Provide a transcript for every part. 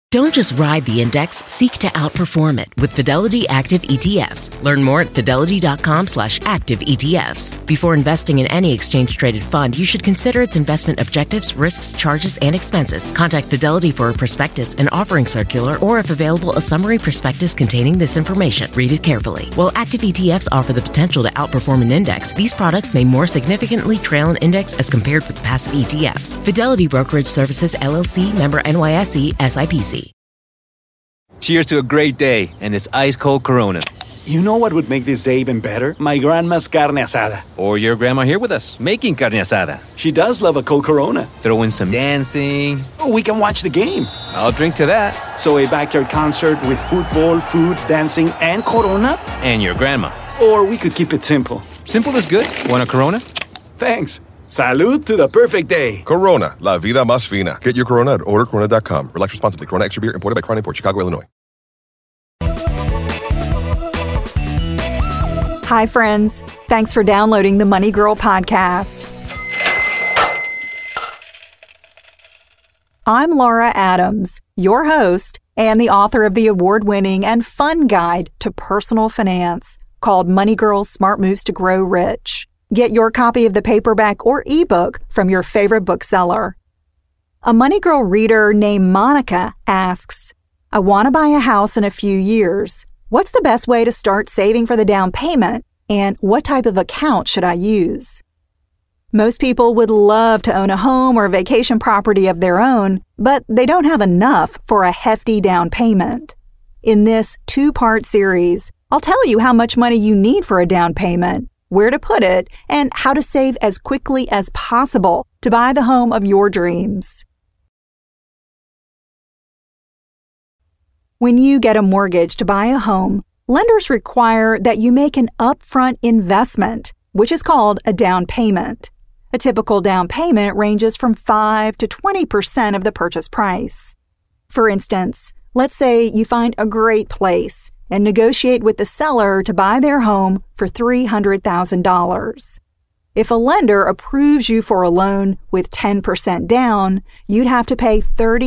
Don't just ride the index, seek to outperform it with Fidelity Active ETFs. Learn more at fidelity.com/active ETFs. Before investing in any exchange-traded fund, you should consider its investment objectives, risks, charges, and expenses. Contact Fidelity for a prospectus, an offering circular, or if available, a summary prospectus containing this information. Read it carefully. While active ETFs offer the potential to outperform an index, these products may more significantly trail an index as compared with passive ETFs. Fidelity Brokerage Services, LLC, member NYSE, SIPC. Cheers to a great day and this ice-cold Corona. You know what would make this day even better? My grandma's carne asada. Or your grandma here with us, making carne asada. She does love a cold Corona. Throw in some dancing. Oh, we can watch the game. I'll drink to that. So a backyard concert with football, food, dancing, and Corona? And your grandma. Or we could keep it simple. Simple is good. Want a Corona? Thanks. Salud to the perfect day. Corona, la vida más fina. Get your Corona at ordercorona.com. Relax responsibly. Corona Extra Beer, imported by Crown Imports, Chicago, Illinois. Hi, friends. Thanks for downloading the Money Girl podcast. I'm Laura Adams, your host and the author of the award-winning and fun guide to personal finance called Money Girl's Smart Moves to Grow Rich. Get your copy of the paperback or ebook from your favorite bookseller. A Money Girl reader named Monica asks, I want to buy a house in a few years. What's the best way to start saving for the down payment, and what type of account should I use? Most people would love to own a home or vacation property of their own, but they don't have enough for a hefty down payment. In this 2-part series, I'll tell you how much money you need for a down payment, where to put it, and how to save as quickly as possible to buy the home of your dreams. When you get a mortgage to buy a home, lenders require that you make an upfront investment, which is called a down payment. A typical down payment ranges from 5 to 20% of the purchase price. For instance, let's say you find a great place and negotiate with the seller to buy their home for $300,000. If a lender approves you for a loan with 10% down, you'd have to pay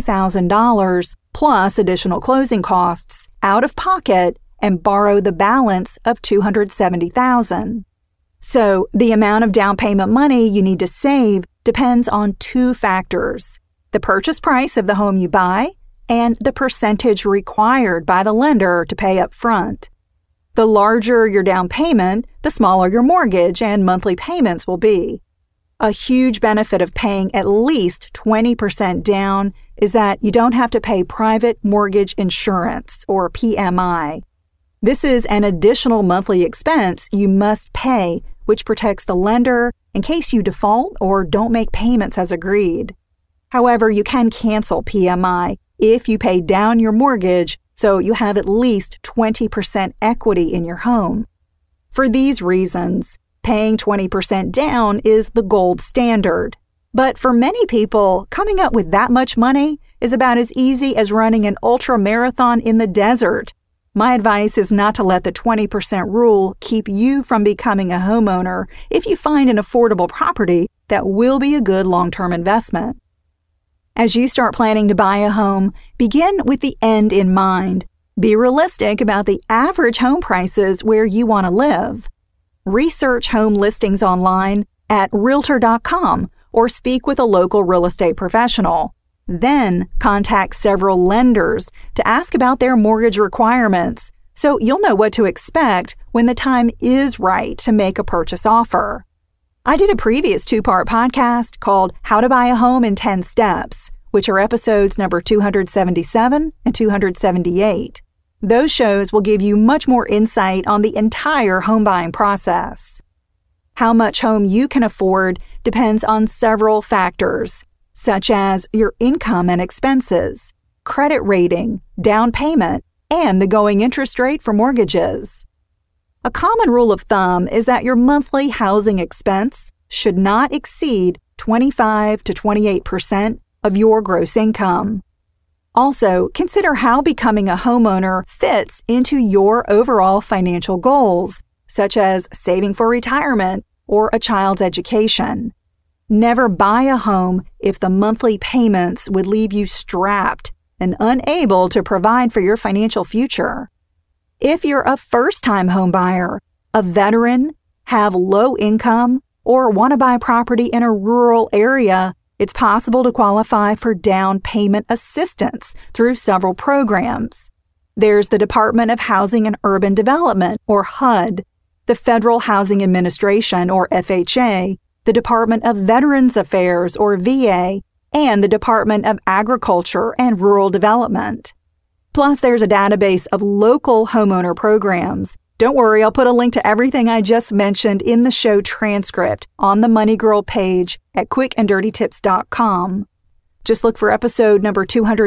$30,000 plus additional closing costs out of pocket and borrow the balance of $270,000. So the amount of down payment money you need to save depends on 2 factors: the purchase price of the home you buy and the percentage required by the lender to pay up front. The larger your down payment, the smaller your mortgage and monthly payments will be. A huge benefit of paying at least 20% down is that you don't have to pay private mortgage insurance, or PMI. This is an additional monthly expense you must pay, which protects the lender in case you default or don't make payments as agreed. However, you can cancel PMI if you pay down your mortgage so you have at least 20% equity in your home. For these reasons, paying 20% down is the gold standard. But for many people, coming up with that much money is about as easy as running an ultra marathon in the desert. My advice is not to let the 20% rule keep you from becoming a homeowner if you find an affordable property that will be a good long-term investment. As you start planning to buy a home, begin with the end in mind. Be realistic about the average home prices where you want to live. Research home listings online at Realtor.com or speak with a local real estate professional. Then contact several lenders to ask about their mortgage requirements so you'll know what to expect when the time is right to make a purchase offer. I did a previous 2-part podcast called How to Buy a Home in 10 Steps, which are episodes number 277 and 278. Those shows will give you much more insight on the entire home buying process. How much home you can afford depends on several factors, such as your income and expenses, credit rating, down payment, and the going interest rate for mortgages. A common rule of thumb is that your monthly housing expense should not exceed 25 to 28% of your gross income. Also, consider how becoming a homeowner fits into your overall financial goals, such as saving for retirement or a child's education. Never buy a home if the monthly payments would leave you strapped and unable to provide for your financial future. If you're a first-time home buyer, a veteran, have low income, or want to buy property in a rural area, it's possible to qualify for down payment assistance through several programs. There's the Department of Housing and Urban Development, or HUD, the Federal Housing Administration, or FHA, the Department of Veterans Affairs, or VA, and the Department of Agriculture and Rural Development. Plus, there's a database of local homeowner programs. Don't worry, I'll put a link to everything I just mentioned in the show transcript on the Money Girl page at quickanddirtytips.com. Just look for episode number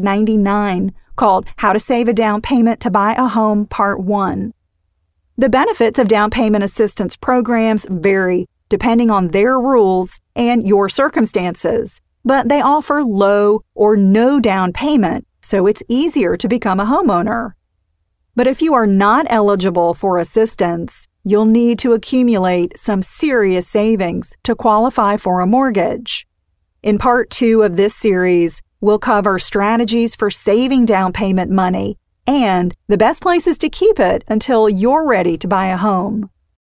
299 called How to Save a Down Payment to Buy a Home Part 1. The benefits of down payment assistance programs vary depending on their rules and your circumstances, but they offer low or no down payment, so it's easier to become a homeowner. But if you are not eligible for assistance, you'll need to accumulate some serious savings to qualify for a mortgage. In Part 2 of this series, we'll cover strategies for saving down payment money and the best places to keep it until you're ready to buy a home.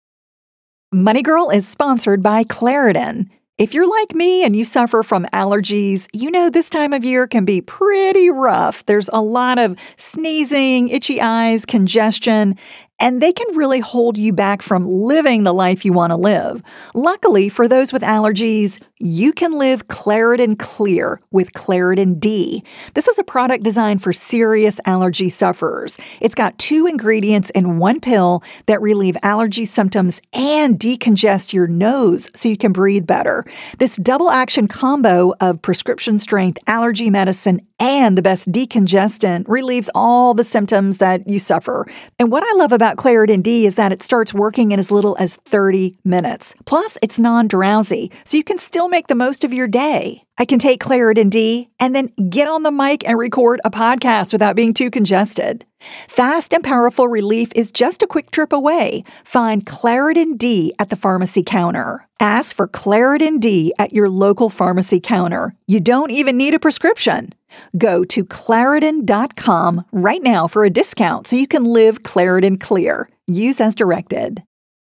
Money Girl is sponsored by Claritin. If you're like me and you suffer from allergies, you know this time of year can be pretty rough. There's a lot of sneezing, itchy eyes, congestion, and they can really hold you back from living the life you want to live. Luckily, for those with allergies, you can live Claritin Clear with Claritin D. This is a product designed for serious allergy sufferers. It's got 2 ingredients in one pill that relieve allergy symptoms and decongest your nose so you can breathe better. This double-action combo of prescription-strength allergy medicine and the best decongestant relieves all the symptoms that you suffer. And what I love about Claritin D is that it starts working in as little as 30 minutes. Plus, it's non-drowsy, so you can still make the most of your day. I can take Claritin D and then get on the mic and record a podcast without being too congested. Fast and powerful relief is just a quick trip away. Find Claritin D at the pharmacy counter. Ask for Claritin D at your local pharmacy counter. You don't even need a prescription. Go to Claritin.com right now for a discount so you can live Claritin Clear. Use as directed.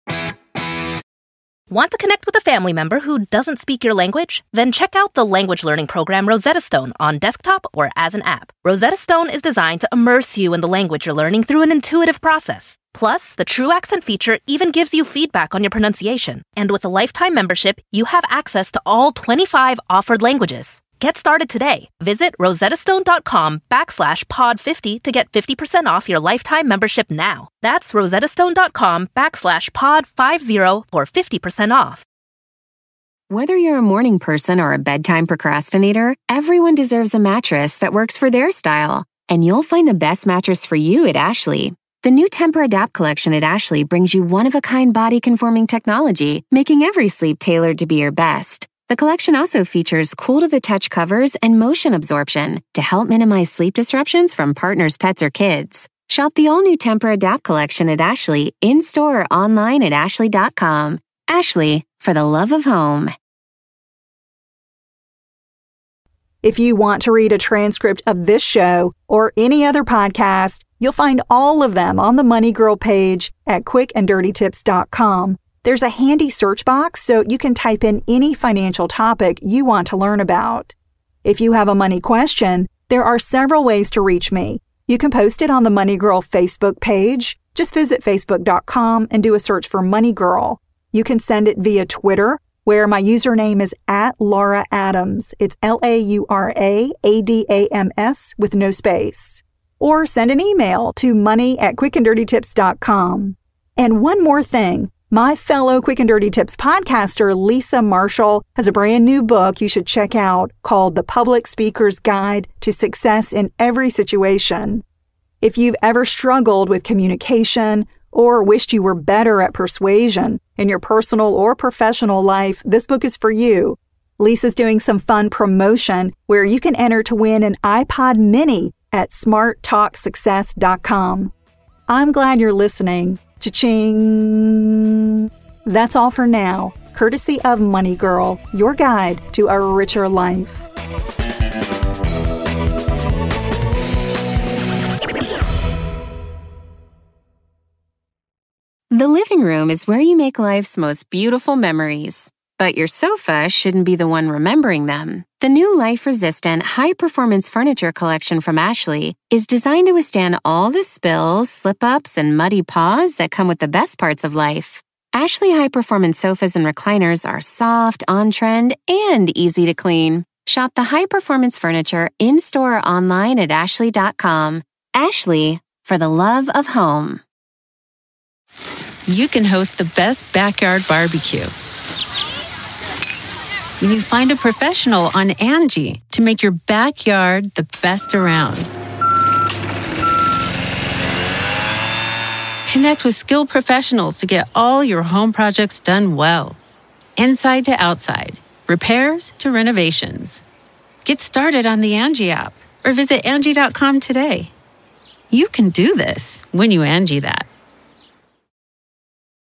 Want to connect with a family member who doesn't speak your language? Then check out the language learning program Rosetta Stone on desktop or as an app. Rosetta Stone is designed to immerse you in the language you're learning through an intuitive process. Plus, the True Accent feature even gives you feedback on your pronunciation. And with a lifetime membership, you have access to all 25 offered languages. Get started today. Visit rosettastone.com/pod50 to get 50% off your lifetime membership now. That's rosettastone.com/pod50 for 50% off. Whether you're a morning person or a bedtime procrastinator, everyone deserves a mattress that works for their style. And you'll find the best mattress for you at Ashley. The new Tempur-Adapt collection at Ashley brings you one-of-a-kind body-conforming technology, making every sleep tailored to be your best. The collection also features cool-to-the-touch covers and motion absorption to help minimize sleep disruptions from partners, pets, or kids. Shop the all-new Tempur-Adapt collection at Ashley, in-store or online at ashley.com. Ashley, for the love of home. If you want to read a transcript of this show or any other podcast, you'll find all of them on the Money Girl page at quickanddirtytips.com. There's a handy search box so you can type in any financial topic you want to learn about. If you have a money question, there are several ways to reach me. You can post it on the Money Girl Facebook page. Just visit facebook.com and do a search for Money Girl. You can send it via Twitter, where my username is @LauraAdams. It's LauraAdams with no space. Or send an email to money@quickanddirtytips.com. And one more thing. My fellow Quick and Dirty Tips podcaster, Lisa Marshall, has a brand new book you should check out called The Public Speaker's Guide to Success in Every Situation. If you've ever struggled with communication or wished you were better at persuasion in your personal or professional life, this book is for you. Lisa's doing some fun promotion where you can enter to win an iPod Mini at smarttalksuccess.com. I'm glad you're listening. Cha-ching! That's all for now, courtesy of Money Girl, your guide to a richer life. The living room is where you make life's most beautiful memories. But your sofa shouldn't be the one remembering them. The new life-resistant, high-performance furniture collection from Ashley is designed to withstand all the spills, slip-ups, and muddy paws that come with the best parts of life. Ashley high-performance sofas and recliners are soft, on-trend, and easy to clean. Shop the high-performance furniture in-store or online at ashley.com. Ashley, for the love of home. You can host the best backyard barbecue when you find a professional on Angie to make your backyard the best around. Connect with skilled professionals to get all your home projects done well. Inside to outside, repairs to renovations. Get started on the Angie app or visit Angie.com today. You can do this when you Angie that.